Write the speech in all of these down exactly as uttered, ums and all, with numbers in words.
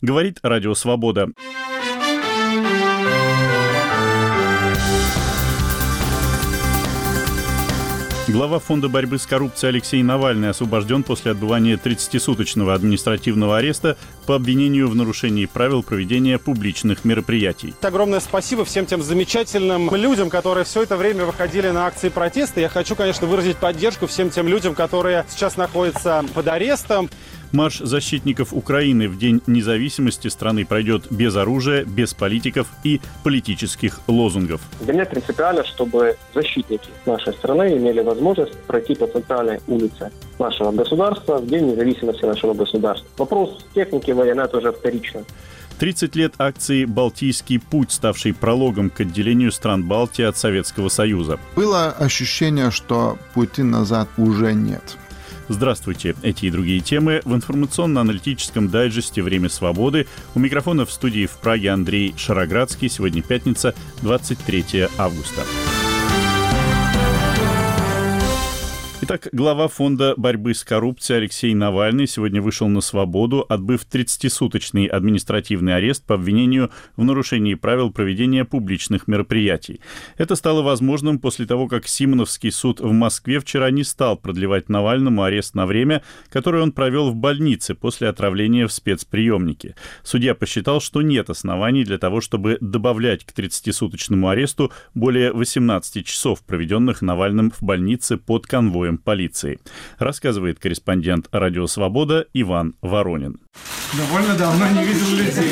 Говорит Радио Свобода. Глава Фонда борьбы с коррупцией Алексей Навальный освобожден после отбывания тридцатисуточного административного ареста по обвинению в нарушении правил проведения публичных мероприятий. Огромное спасибо всем тем замечательным людям, которые все это время выходили на акции протеста. Я хочу, конечно, выразить поддержку всем тем людям, которые сейчас находятся под арестом. Марш защитников Украины в День независимости страны пройдет без оружия, без политиков и политических лозунгов. Для меня принципиально, чтобы защитники нашей страны имели возможность пройти по центральной улице нашего государства в День независимости нашего государства. Вопрос техники военной – это уже вторично. тридцать лет акции «Балтийский путь», ставшей прологом к отделению стран Балтии от Советского Союза. Было ощущение, что пути назад уже нет. Здравствуйте. Эти и другие темы в информационно-аналитическом дайджесте «Время свободы». У микрофона в студии в Праге Андрей Шароградский. Сегодня пятница, двадцать третьего августа. Итак, глава Фонда борьбы с коррупцией Алексей Навальный сегодня вышел на свободу, отбыв тридцатисуточный административный арест по обвинению в нарушении правил проведения публичных мероприятий. Это стало возможным после того, как Симоновский суд в Москве вчера не стал продлевать Навальному арест на время, которое он провел в больнице после отравления в спецприемнике. Судья посчитал, что нет оснований для того, чтобы добавлять к тридцатисуточному аресту более восемнадцати часов, проведенных Навальным в больнице под конвоем полиции. Рассказывает корреспондент Радио Свобода Иван Воронин. Довольно давно не видел людей.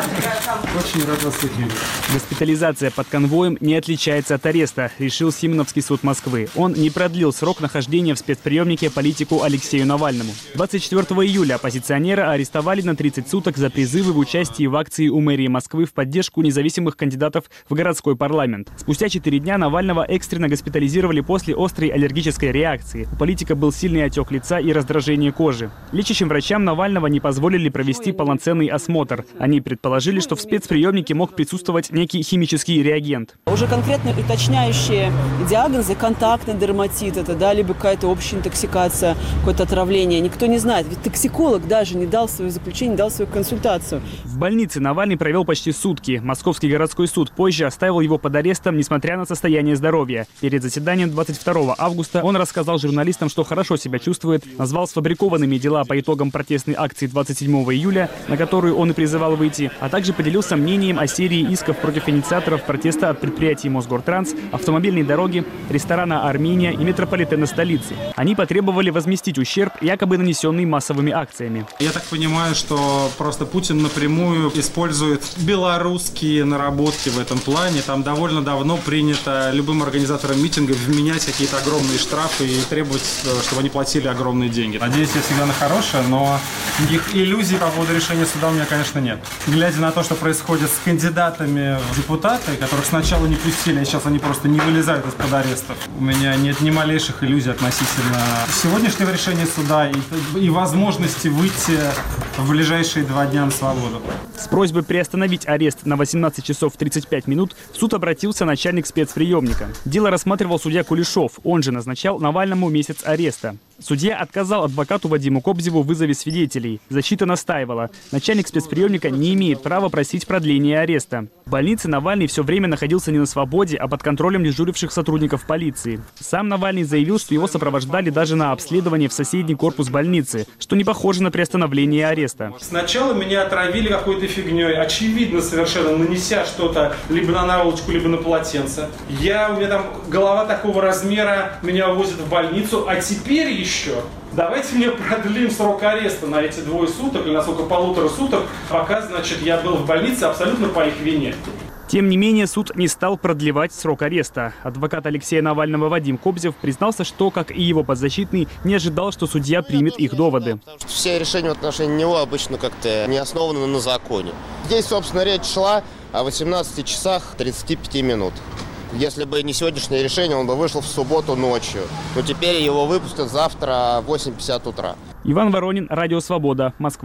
Очень рад вас всех видеть. Госпитализация под конвоем не отличается от ареста, решил Симоновский суд Москвы. Он не продлил срок нахождения в спецприемнике политику Алексею Навальному. двадцать четвёртого июля оппозиционера арестовали на тридцать суток за призывы в участии в акции у мэрии Москвы в поддержку независимых кандидатов в городской парламент. Спустя четыре дня Навального экстренно госпитализировали после острой аллергической реакции. У политика был сильный отек лица и раздражение кожи. Лечащим врачам Навального не позволили провести полноценный осмотр. Они предположили, что в спецприемнике мог присутствовать некий химический реагент. Уже конкретно уточняющие диагнозы, контактный дерматит, это, да, либо какая-то общая интоксикация, какое-то отравление, никто не знает. Ведь токсиколог даже не дал свое заключение, не дал свою консультацию. В больнице Навальный провел почти сутки. Московский городской суд позже оставил его под арестом, несмотря на состояние здоровья. Перед заседанием двадцать второго августа он рассказал журналистам, что хорошо себя чувствует, назвал сфабрикованными дела по итогам протестной акции двадцать седьмого июля, на которую он и призывал выйти, а также поделился мнением о серии исков против инициаторов протеста от предприятий Мосгортранс, автомобильной дороги, ресторана «Армения» и метрополитена столицы. Они потребовали возместить ущерб, якобы нанесенный массовыми акциями. Я так понимаю, что просто Путин напрямую использует белорусские наработки в этом плане. Там довольно давно принято любым организаторам митингов вменять какие-то огромные штрафы и требовать, чтобы они платили огромные деньги. Надеюсь, я всегда на хорошее, но никаких иллюзий по поводу решения суда у меня, конечно, нет. Глядя на то, что происходит с кандидатами в депутаты, которых сначала не пустили, а сейчас они просто не вылезают из-под арестов, у меня нет ни малейших иллюзий относительно сегодняшнего решения суда и, и возможности выйти в ближайшие два дня на свободу. С просьбой приостановить арест на восемнадцать часов тридцать пять минут в суд обратился начальник спецприемника. Дело рассматривал судья Кулешов. Он же назначал Навальному месяц ареста. Судья отказал адвокату Вадиму Кобзеву в вызове свидетелей. Защита настаивала. Начальник спецприемника не имеет права просить продления ареста. В больнице Навальный все время находился не на свободе, а под контролем дежуривших сотрудников полиции. Сам Навальный заявил, что его сопровождали даже на обследование в соседний корпус больницы, что не похоже на приостановление ареста. Сначала меня отравили какой-то фигней, очевидно совершенно, нанеся что-то либо на наволочку, либо на полотенце. Я, у меня там голова такого размера, меня возят в больницу, а теперь еще давайте мне продлим срок ареста на эти двое суток или на сколько полутора суток, пока, значит, я был в больнице абсолютно по их вине. Тем не менее, суд не стал продлевать срок ареста. Адвокат Алексея Навального Вадим Кобзев признался, что, как и его подзащитный, не ожидал, что судья примет их доводы. Все решения в отношении него обычно как-то не основаны на законе. Здесь, собственно, речь шла о восемнадцати часах тридцати пяти минут. Если бы не сегодняшнее решение, он бы вышел в субботу ночью. Но теперь его выпустят завтра в восемь пятьдесят утра. Иван Воронин, Радио Свобода, Москва.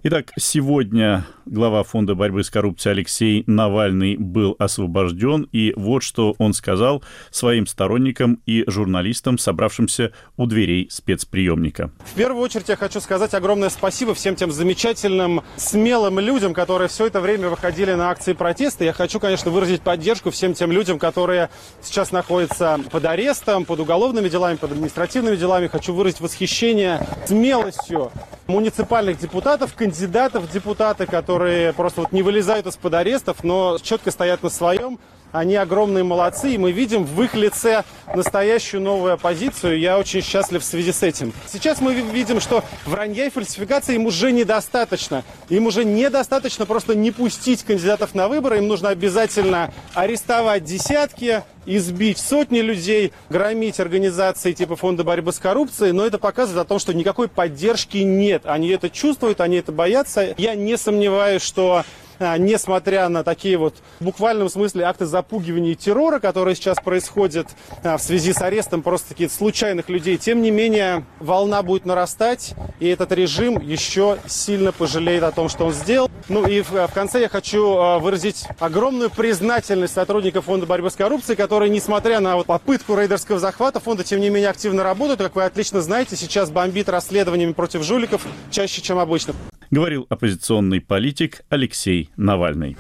Итак, сегодня глава Фонда борьбы с коррупцией Алексей Навальный был освобожден, и вот что он сказал своим сторонникам и журналистам, собравшимся у дверей спецприемника. В первую очередь я хочу сказать огромное спасибо всем тем замечательным, смелым людям, которые все это время выходили на акции протеста. Я хочу, конечно, выразить поддержку всем тем людям, которые сейчас находятся под арестом, под уголовными делами, под административными делами. Хочу выразить восхищение смелостью муниципальных депутатов, кандидатов в депутаты, которые просто вот не вылезают из-под арестов, но четко стоят на своем. Они огромные молодцы, и мы видим в их лице настоящую новую оппозицию. Я очень счастлив в связи с этим. Сейчас мы видим, что вранья и фальсификации им уже недостаточно. Им уже недостаточно просто не пустить кандидатов на выборы. Им нужно обязательно арестовать десятки, избить сотни людей, громить организации типа Фонда борьбы с коррупцией. Но это показывает о том, что никакой поддержки нет. Они это чувствуют, они это боятся. Я не сомневаюсь, что несмотря на такие вот в буквальном смысле акты запугивания и террора, которые сейчас происходят в связи с арестом просто таких случайных людей, тем не менее волна будет нарастать, и этот режим еще сильно пожалеет о том, что он сделал. Ну и в, в конце я хочу выразить огромную признательность сотрудникам Фонда борьбы с коррупцией, которые, несмотря на вот попытку рейдерского захвата, фонда тем не менее активно работают. Как вы отлично знаете, сейчас бомбит расследованиями против жуликов чаще, чем обычно. Говорил оппозиционный политик Алексей Навальный.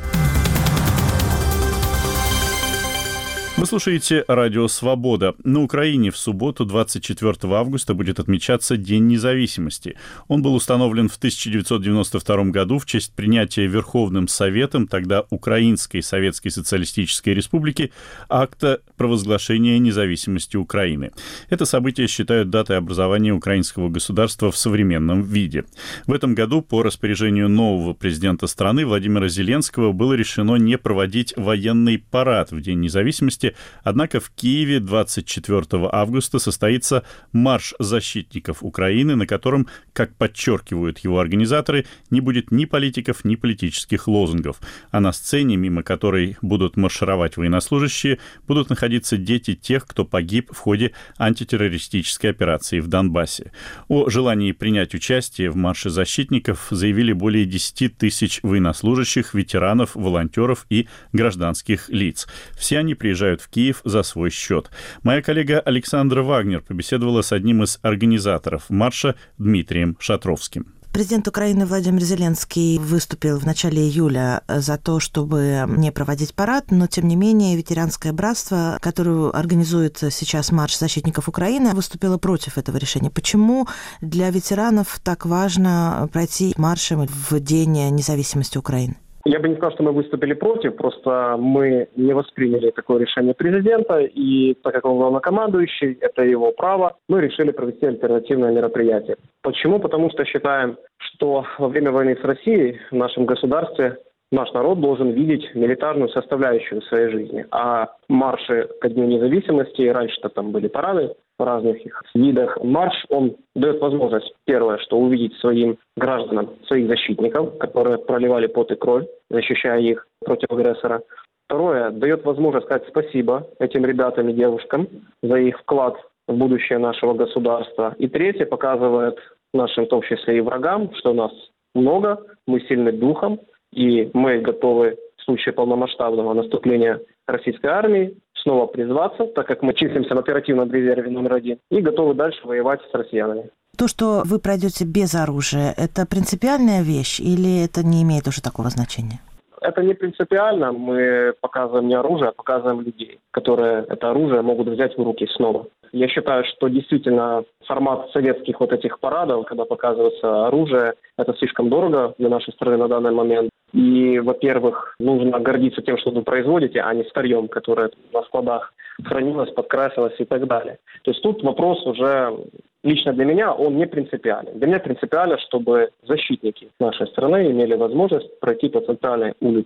Вы слушаете радио «Свобода». На Украине в субботу, двадцать четвёртого августа, будет отмечаться День независимости. Он был установлен в тысяча девятьсот девяносто втором году в честь принятия Верховным Советом, тогда Украинской Советской Социалистической Республики, акта провозглашения независимости Украины. Это событие считают датой образования украинского государства в современном виде. В этом году по распоряжению нового президента страны Владимира Зеленского было решено не проводить военный парад в День независимости. Однако в Киеве двадцать четвёртого августа состоится марш защитников Украины, на котором, как подчеркивают его организаторы, не будет ни политиков, ни политических лозунгов. А на сцене, мимо которой будут маршировать военнослужащие, будут находиться дети тех, кто погиб в ходе антитеррористической операции в Донбассе. О желании принять участие в марше защитников заявили более десяти тысяч военнослужащих, ветеранов, волонтеров и гражданских лиц. Все они приезжают в Киев за свой счет. Моя коллега Александра Вагнер побеседовала с одним из организаторов марша Дмитрием Шатровским. Президент Украины Владимир Зеленский выступил в начале июля за то, чтобы не проводить парад, но, тем не менее, ветеранское братство, которое организует сейчас марш защитников Украины, выступило против этого решения. Почему для ветеранов так важно пройти маршем в День независимости Украины? Я бы не сказал, что мы выступили против, просто мы не восприняли такое решение президента, и так как он главнокомандующий, это его право, мы решили провести альтернативное мероприятие. Почему? Потому что считаем, что во время войны с Россией в нашем государстве наш народ должен видеть милитарную составляющую в своей жизни. А марши ко Дню независимости, раньше-то там были парады в разных их видах, марш, он дает возможность, первое, что увидеть своим гражданам, своих защитников, которые проливали пот и кровь, защищая их против агрессора. Второе, дает возможность сказать спасибо этим ребятам и девушкам за их вклад в будущее нашего государства. И третье, показывает нашим, в том числе и врагам, что нас много, мы сильны духом, и мы готовы в случае полномасштабного наступления российской армии снова призваться, так как мы числимся в оперативном резерве номер один, и готовы дальше воевать с россиянами. То, что вы пройдете без оружия, это принципиальная вещь или это не имеет уже такого значения? Это не принципиально. Мы показываем не оружие, а показываем людей, которые это оружие могут взять в руки снова. Я считаю, что действительно формат советских вот этих парадов, когда показывается оружие, это слишком дорого для нашей страны на данный момент. И, во-первых, нужно гордиться тем, что вы производите, а не старьем, которое на складах хранилось, подкрасилось и так далее. То есть тут вопрос уже лично для меня, он не принципиален. Для меня принципиально, чтобы защитники нашей страны имели возможность пройти по центральной улице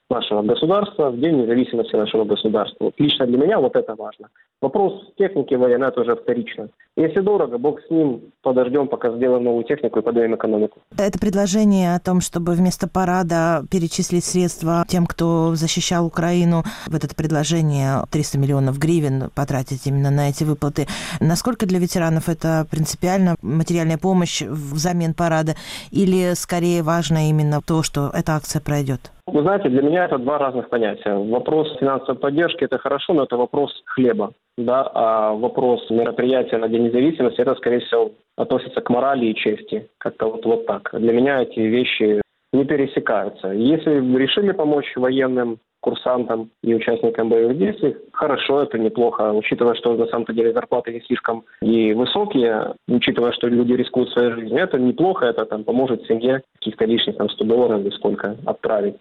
нашего государства, в День независимости нашего государства. Вот лично для меня вот это важно. Вопрос техники военной, это уже вторично. Если дорого, бог с ним, подождем, пока сделаем новую технику и поднимем экономику. Это предложение о том, чтобы вместо парада перечислить средства тем, кто защищал Украину, в это предложение триста миллионов гривен потратить именно на эти выплаты. Насколько для ветеранов это принципиально материальная помощь взамен парада? Или скорее важно именно то, что эта акция пройдет? Вы знаете, для меня это два разных понятия. Вопрос финансовой поддержки – это хорошо, но это вопрос хлеба. Да? А вопрос мероприятия на День независимости – это, скорее всего, относится к морали и чести. Как-то вот, вот так. Для меня эти вещи не пересекаются. Если решили помочь военным, курсантам и участникам боевых действий, хорошо, это неплохо, учитывая, что на самом-то деле зарплаты не слишком и высокие, учитывая, что люди рискуют своей жизнью, это неплохо, это там поможет семье каких-то лишних там сто долларов или сколько отправить.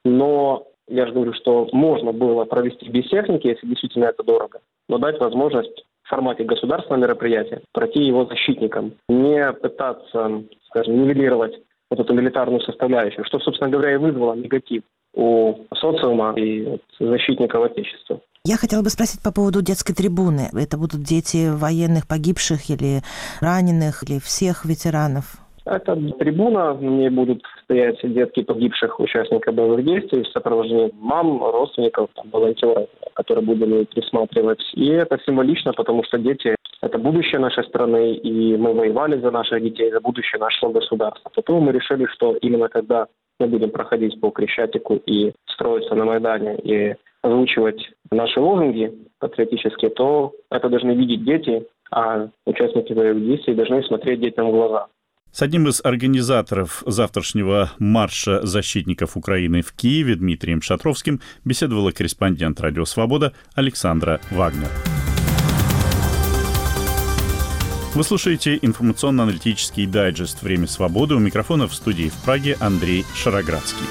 Но я же говорю, что можно было провести без техники, если действительно это дорого, но дать возможность в формате государственного мероприятия пройти его защитникам, не пытаться, скажем, нивелировать вот эту милитарную составляющую, что, собственно говоря, и вызвало негатив у социума и защитников Отечества. Я хотела бы спросить по поводу детской трибуны. Это будут дети военных погибших или раненых, или всех ветеранов? Это трибуна, на ней будут стоять детки погибших участников боевых действий в сопровождении мам, родственников, там, волонтеров, которые будут ее присматривать. И это символично, потому что дети – это будущее нашей страны, и мы воевали за наших детей, за будущее нашего государства. Потом мы решили, что именно когда мы будем проходить по Крещатику и строиться на Майдане, и озвучивать наши лозунги патриотические, то это должны видеть дети, а участники боевых действий должны смотреть детям в глаза. С одним из организаторов завтрашнего марша защитников Украины в Киеве Дмитрием Шатровским беседовала корреспондент «Радио Свобода» Александра Вагнер. Вы слушаете информационно-аналитический дайджест «Время свободы». У микрофона в студии в Праге Андрей Шароградский.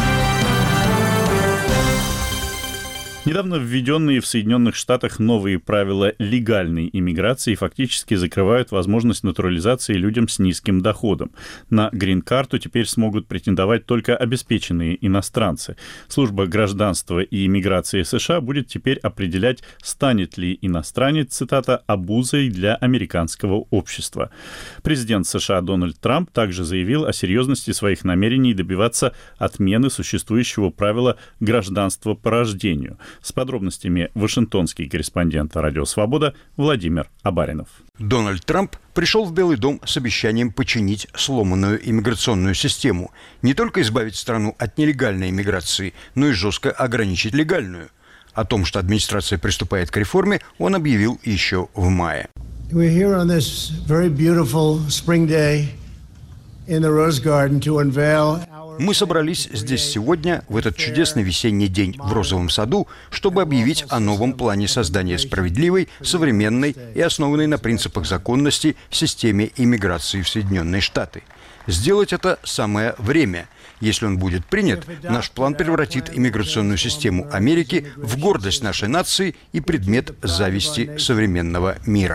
Недавно введенные в Соединенных Штатах новые правила легальной иммиграции фактически закрывают возможность натурализации людям с низким доходом. На грин-карту теперь смогут претендовать только обеспеченные иностранцы. Служба гражданства и иммиграции США будет теперь определять, станет ли иностранец, цитата, «обузой для американского общества». Президент США Дональд Трамп также заявил о серьезности своих намерений добиваться отмены существующего правила гражданства по рождению. С подробностями вашингтонский корреспондент «Радио Свобода» Владимир Абаринов. Дональд Трамп пришел в Белый дом с обещанием починить сломанную иммиграционную систему. Не только избавить страну от нелегальной иммиграции, но и жестко ограничить легальную. О том, что администрация приступает к реформе, он объявил еще в мае. We're here on this very beautiful spring day in the Rose Garden to unveil. Мы собрались здесь сегодня, в этот чудесный весенний день в Розовом саду, чтобы объявить о новом плане создания справедливой, современной и основанной на принципах законности системе иммиграции в Соединенные Штаты. Сделать это самое время. Если он будет принят, наш план превратит иммиграционную систему Америки в гордость нашей нации и предмет зависти современного мира.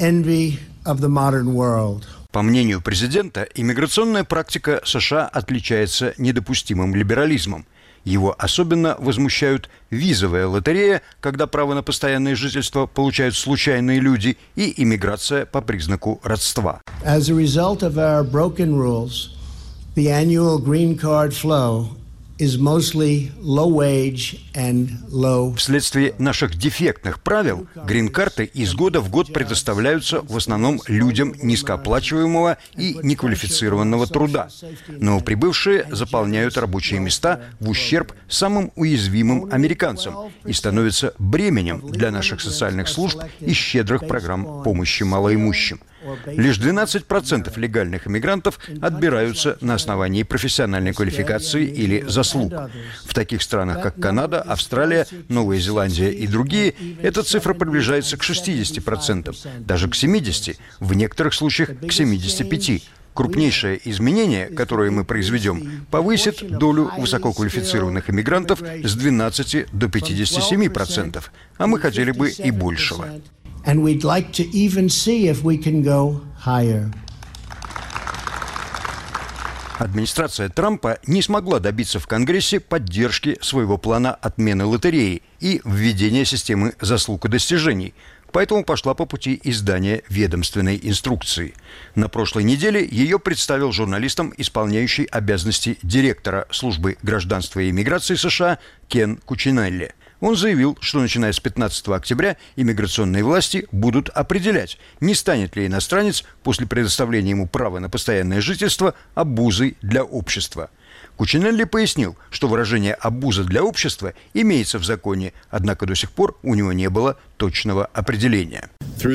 По мнению президента, иммиграционная практика США отличается недопустимым либерализмом. Его особенно возмущают визовая лотерея, когда право на постоянное жительство получают случайные люди, и иммиграция по признаку родства. As a result of our broken rules, the annual green card flow is mostly low wage and low. Вследствие наших дефектных правил, грин-карты из года в год предоставляются в основном людям низкооплачиваемого и неквалифицированного труда. Но прибывшие заполняют рабочие места в ущерб самым уязвимым американцам и становятся бременем для наших социальных служб и щедрых программ помощи малоимущим. Лишь двенадцать процентов легальных иммигрантов отбираются на основании профессиональной квалификации или заслуг. В таких странах, как Канада, Австралия, Новая Зеландия и другие, эта цифра приближается к шестидесяти процентам, даже к семидесяти процентам, в некоторых случаях к семидесяти пяти процентам. Крупнейшее изменение, которое мы произведем, повысит долю высококвалифицированных иммигрантов с двенадцати до пятидесяти семи процентов, а мы хотели бы и большего. And we'd like to even see if we can go higher. Администрация Трампа не смогла добиться в Конгрессе поддержки своего плана отмены лотереи и введения системы заслуг и достижений, поэтому пошла по пути издания ведомственной инструкции. На прошлой неделе ее представил журналистам исполняющий обязанности директора службы гражданства и иммиграции США Кен Кучинелли. Он заявил, что начиная с пятнадцатого октября иммиграционные власти будут определять, не станет ли иностранец после предоставления ему права на постоянное жительство обузой для общества. Кучинелли пояснил, что выражение «обуза для общества» имеется в законе, однако до сих пор у него не было точного определения.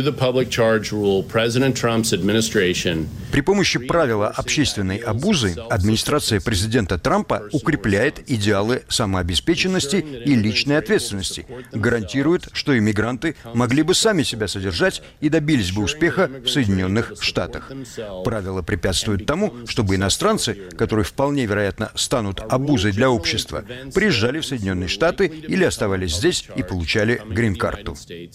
При помощи правила общественной обузы администрация президента Трампа укрепляет идеалы самообеспеченности и личной ответственности, гарантирует, что иммигранты могли бы сами себя содержать и добились бы успеха в Соединенных Штатах. Правила препятствуют тому, чтобы иностранцы, которые вполне вероятно станут обузой для общества, приезжали в Соединенные Штаты или оставались здесь и получали грин-карту.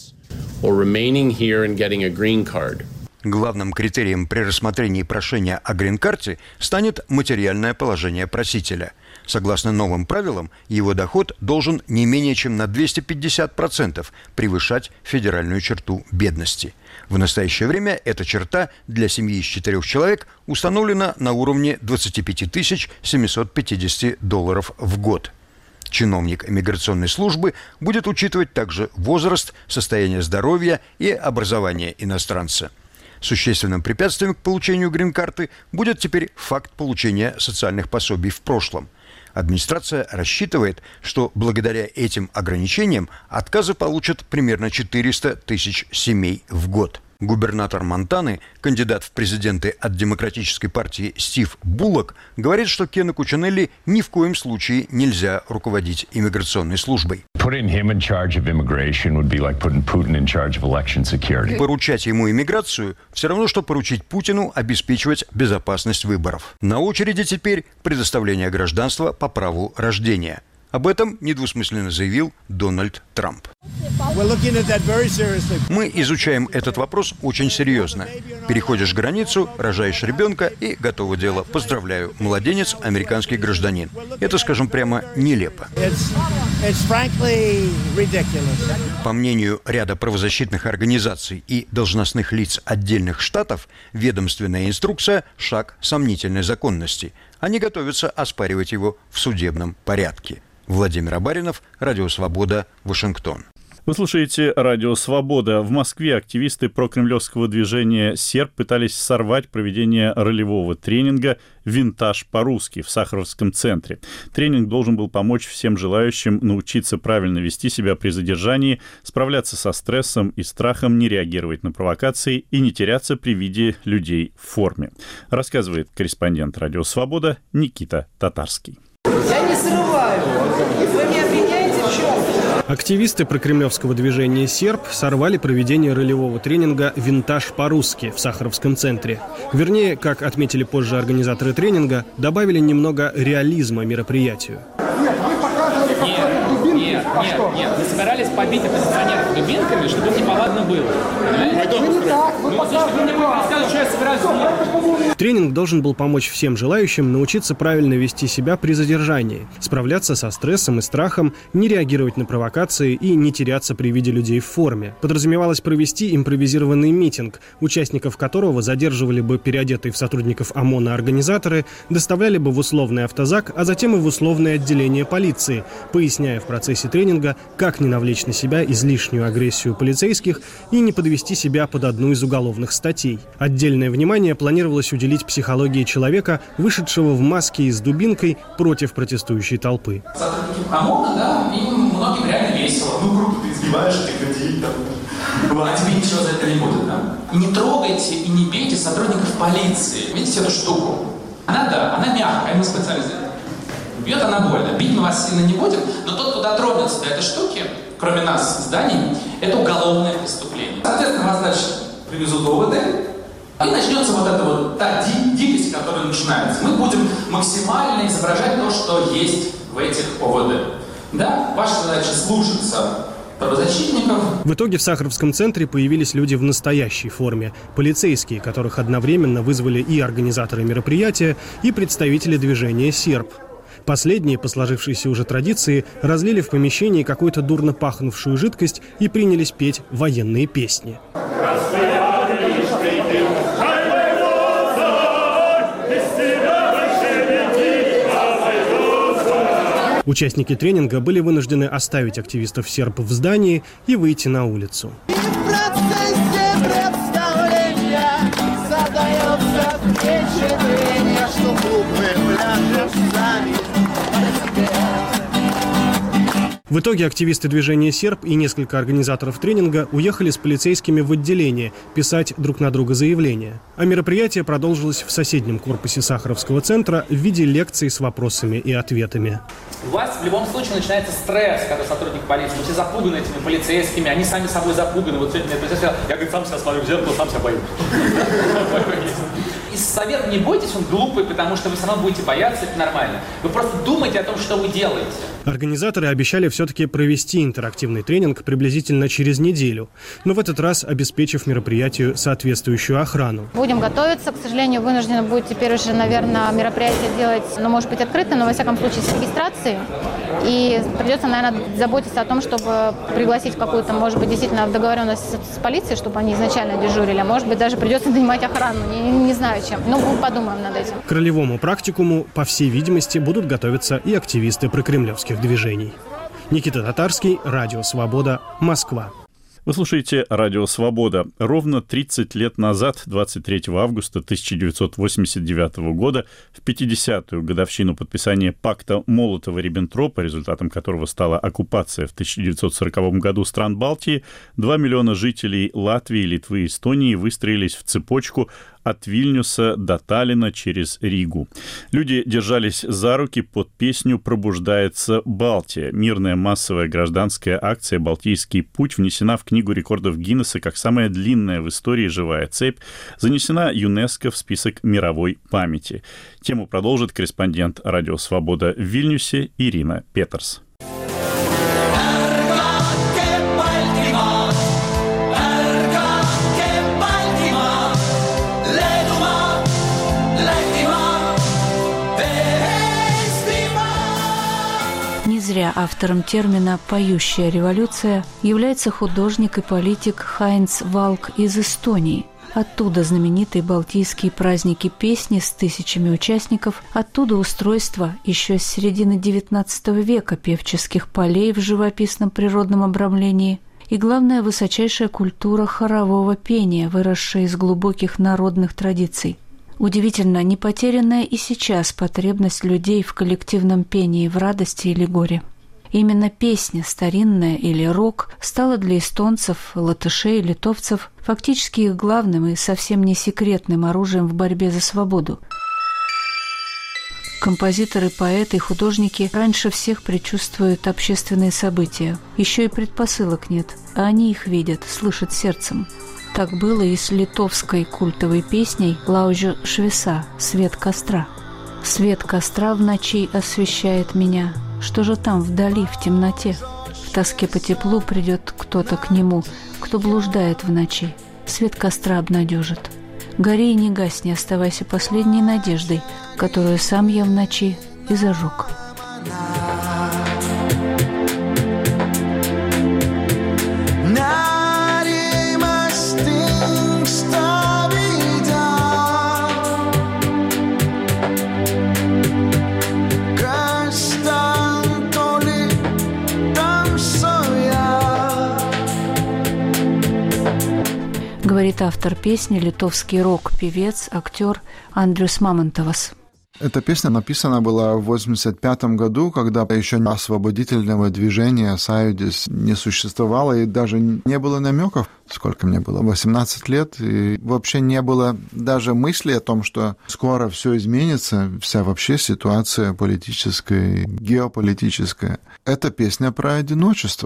Главным критерием при рассмотрении прошения о грин-карте станет материальное положение просителя. Согласно новым правилам, его доход должен не менее чем на двести пятьдесят процентов превышать федеральную черту бедности. В настоящее время эта черта для семьи из четырех человек установлена на уровне двадцать пять тысяч семьсот пятьдесят долларов в год. Чиновник иммиграционной службы будет учитывать также возраст, состояние здоровья и образование иностранца. Существенным препятствием к получению грин-карты будет теперь факт получения социальных пособий в прошлом. Администрация рассчитывает, что благодаря этим ограничениям отказы получат примерно четыреста тысяч семей в год. Губернатор Монтаны, кандидат в президенты от Демократической партии Стив Буллок, говорит, что Кену Кучинелли ни в коем случае нельзя руководить иммиграционной службой. Поручать ему иммиграцию все равно, что поручить Путину обеспечивать безопасность выборов. На очереди теперь предоставление гражданства по праву рождения. Об этом недвусмысленно заявил Дональд Трамп. Мы изучаем этот вопрос очень серьезно. Переходишь границу, рожаешь ребенка и готово дело. Поздравляю, младенец – американский гражданин. Это, скажем прямо, нелепо. По мнению ряда правозащитных организаций и должностных лиц отдельных штатов, ведомственная инструкция – шаг сомнительной законности. Они готовятся оспаривать его в судебном порядке. Владимир Абаринов, Радио Свобода, Вашингтон. Вы слушаете Радио Свобода. В Москве активисты прокремлевского движения «Серб» пытались сорвать проведение ролевого тренинга «Винтаж по-русски» в Сахаровском центре. Тренинг должен был помочь всем желающим научиться правильно вести себя при задержании, справляться со стрессом и страхом, не реагировать на провокации и не теряться при виде людей в форме. Рассказывает корреспондент Радио Свобода Никита Татарский. Я не срываю. Вы не обвиняете в чем? Активисты прокремлевского движения «Серб» сорвали проведение ролевого тренинга «Винтаж по-русски» в Сахаровском центре. Вернее, как отметили позже организаторы тренинга, добавили немного реализма мероприятию. Нет, нет, нет, нет. Мы собирались побить оппозиционеров дубинками, чтобы им неповадно было. Тренинг должен был помочь всем желающим научиться правильно вести себя при задержании, справляться со стрессом и страхом, не реагировать на провокации и не теряться при виде людей в форме. Подразумевалось провести импровизированный митинг, участников которого задерживали бы переодетые в сотрудников ОМОНа организаторы, доставляли бы в условный автозак, а затем и в условное отделение полиции, поясняя в процессе тренинга, как не навлечь на себя излишнюю агрессию полицейских и не подвести себя под одну из уголовных статей. Отдельное внимание планировалось уделить психологии человека, вышедшего в маске и с дубинкой против протестующей толпы. Сотрудники ОМОНа, да, им многим реально весело. Ну, круто, ты избиваешь этих людей, там. А тебе ничего за это не будет, да? Не трогайте и не бейте сотрудников полиции. Видите эту штуку? Она, да, она мягкая, мы специально сделали. Бьет она больно. Бить мы вас сильно не будем, но тот, кто дотронется до этой штуки, кроме нас, зданий, это уголовное преступление. Соответственно, вас дальше привезут в ОВД, и начнется вот эта вот та ди- дикость, которая начинается. Мы будем максимально изображать то, что есть в этих ОВД. Да, ваша задача слушаться правозащитников. В итоге в Сахаровском центре появились люди в настоящей форме. Полицейские, которых одновременно вызвали и организаторы мероприятия, и представители движения «Серб». Последние, по сложившейся уже традиции, разлили в помещении какую-то дурно пахнувшую жидкость и принялись петь военные песни. Участники тренинга были вынуждены оставить активистов серб в здании и выйти на улицу. В итоге активисты движения «Серб» и несколько организаторов тренинга уехали с полицейскими в отделение писать друг на друга заявления. А мероприятие продолжилось в соседнем корпусе Сахаровского центра в виде лекций с вопросами и ответами. У вас в любом случае начинается стресс, когда сотрудник полиции, мы все запуганы этими полицейскими, они сами собой запуганы. Вот сегодня я, я говорю, сам себя смотрю в зеркало, сам себя боюсь. И совет не бойтесь, он глупый, потому что вы все равно будете бояться, это нормально. Вы просто думайте о том, что вы делаете. Организаторы обещали все-таки провести интерактивный тренинг приблизительно через неделю, но в этот раз обеспечив мероприятию соответствующую охрану. Будем готовиться. К сожалению, вынуждены будет теперь уже, наверное, мероприятие делать, ну, может быть, открыто, но, во всяком случае, с регистрацией. И придется, наверное, заботиться о том, чтобы пригласить какую-то, может быть, действительно договоренность с полицией, чтобы они изначально дежурили. А может быть, даже придется нанимать охрану. Не, не знаю, чем. Ну, мы подумаем над этим. К ролевому практикуму, по всей видимости, будут готовиться и активисты прокремлевских движений. Никита Татарский, Радио Свобода, Москва. Вы слушаете «Радио Свобода». Ровно тридцать лет назад, двадцать третьего августа тысяча девятьсот восемьдесят девятого года, в пятидесятую годовщину подписания пакта Молотова-Риббентропа, результатом которого стала оккупация в тысяча девятьсот сороковом году стран Балтии, два миллиона жителей Латвии, Литвы и Эстонии выстроились в цепочку от Вильнюса до Таллина через Ригу. Люди держались за руки под песню «Пробуждается Балтия». Мирная массовая гражданская акция «Балтийский путь» внесена в Книгу рекордов Гиннесса как самая длинная в истории живая цепь, занесена ЮНЕСКО в список мировой памяти. Тему продолжит корреспондент «Радио Свобода» в Вильнюсе Ирина Петерс. Не зря автором термина «поющая революция» является художник и политик Хайнц Валк из Эстонии. Оттуда знаменитые балтийские праздники песни с тысячами участников, оттуда устройство еще с середины девятнадцатого века певческих полей в живописном природном обрамлении и, главное, высочайшая культура хорового пения, выросшая из глубоких народных традиций. Удивительно, не потерянная и сейчас потребность людей в коллективном пении в радости или горе. Именно песня, старинная или рок, стала для эстонцев, латышей и литовцев фактически их главным и совсем не секретным оружием в борьбе за свободу. Композиторы, поэты и художники раньше всех предчувствуют общественные события. Еще и предпосылок нет, а они их видят, слышат сердцем. Так было и с литовской культовой песней «Лаудžio šviesa» – «Свет костра». «Свет костра в ночи освещает меня. Что же там вдали, в темноте? В тоске по теплу придет кто-то к нему, кто блуждает в ночи. Свет костра обнадежит. Гори и не гасни, оставайся последней надеждой, которую сам я в ночи и зажег». Говорит автор песни, литовский рок-певец, актер Andrius Mamontovas. Эта песня написана была в восемьдесят пятом году, когда еще освободительного движения Саюдис не существовало, и даже не было намеков, сколько мне было, восемнадцать лет, и вообще не было даже мысли о том, что скоро все изменится, вся вообще ситуация политическая, геополитическая. Это песня про одиночество.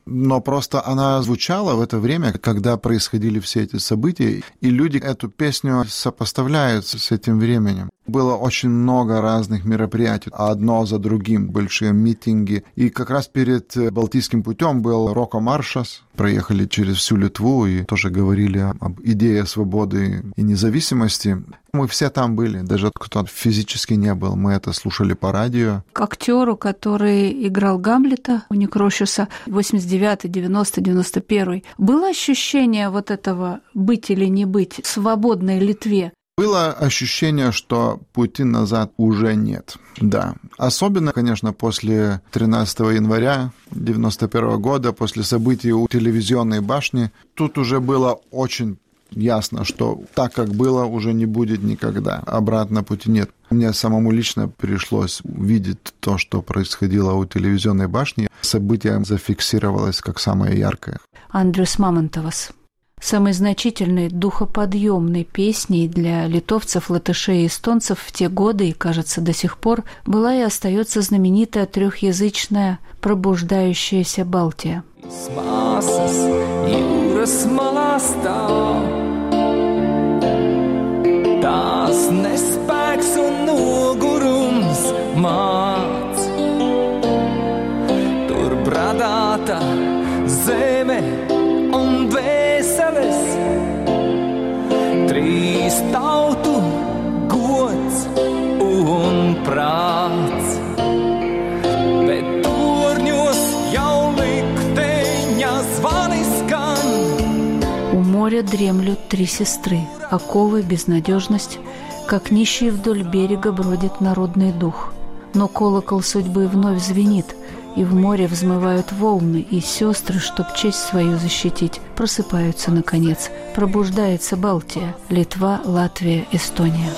но просто она звучала в это время, когда происходили все эти события, и люди эту песню сопоставляют с этим временем. Было очень много разных мероприятий, одно за другим, большие митинги. И как раз перед Балтийским путем был Роко Маршас. Проехали через всю Литву и тоже говорили об идее свободы и независимости. Мы все там были, даже кто физически не был. Мы это слушали по радио. К актеру, который играл Гамлета у Некрощуса, восемьдесят девятый, девяностый, девяносто первый, было ощущение вот этого быть или не быть в свободной Литве? Было ощущение, что пути назад уже нет. Да. Особенно, конечно, после тринадцатого января девяносто первого года, после событий у телевизионной башни, тут уже было очень ясно, что так, как было, уже не будет никогда. Обратно пути нет. Мне самому лично пришлось увидеть то, что происходило у телевизионной башни. Событие зафиксировалось как самое яркое. Andrius Mamontovas. Самой значительной духоподъемной песней для литовцев, латышей и эстонцев в те годы и, кажется, до сих пор была и остается знаменитая трехязычная пробуждающаяся Балтия. Trīs tautu gods un prāts, bet torņos jau likteņa zvani skan. У моря дремлют три сестры, оковы, безнадежность, как нищий вдоль берега бродит народный дух. Но колокол судьбы вновь звенит, и в море взмывают волны, и сестры, чтоб честь свою защитить, просыпаются наконец. Пробуждается Балтия, Литва, Латвия, Эстония.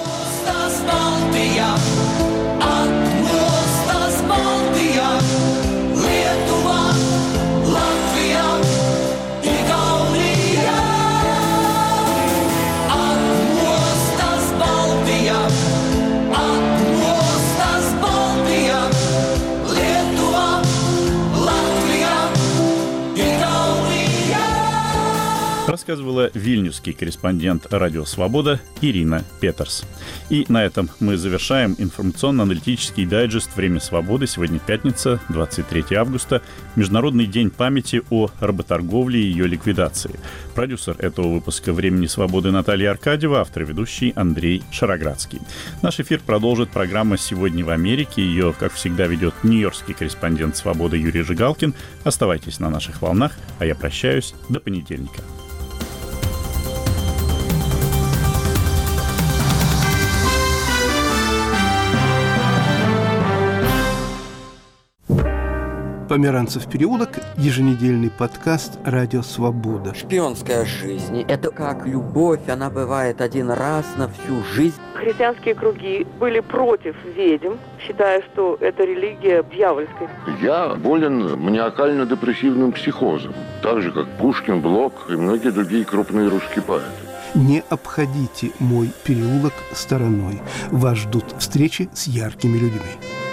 Рассказывала вильнюсский корреспондент «Радио Свобода» Ирина Петерс. И на этом мы завершаем информационно-аналитический дайджест «Время свободы». Сегодня пятница, двадцать третьего августа, Международный день памяти о работорговле и ее ликвидации. Продюсер этого выпуска «Времени свободы» Наталья Аркадьева, автор и ведущий Андрей Шароградский. Наш эфир продолжит программа «Сегодня в Америке». Ее, как всегда, ведет нью-йоркский корреспондент «Свободы» Юрий Жигалкин. Оставайтесь на наших волнах, а я прощаюсь до понедельника. Померанцев переулок, еженедельный подкаст «Радио Свобода». Шпионская жизнь – это как любовь, она бывает один раз на всю жизнь. Христианские круги были против ведьм, считая, что это религия дьявольская. Я болен маниакально-депрессивным психозом, так же, как Пушкин, Блок и многие другие крупные русские поэты. Не обходите мой переулок стороной. Вас ждут встречи с яркими людьми.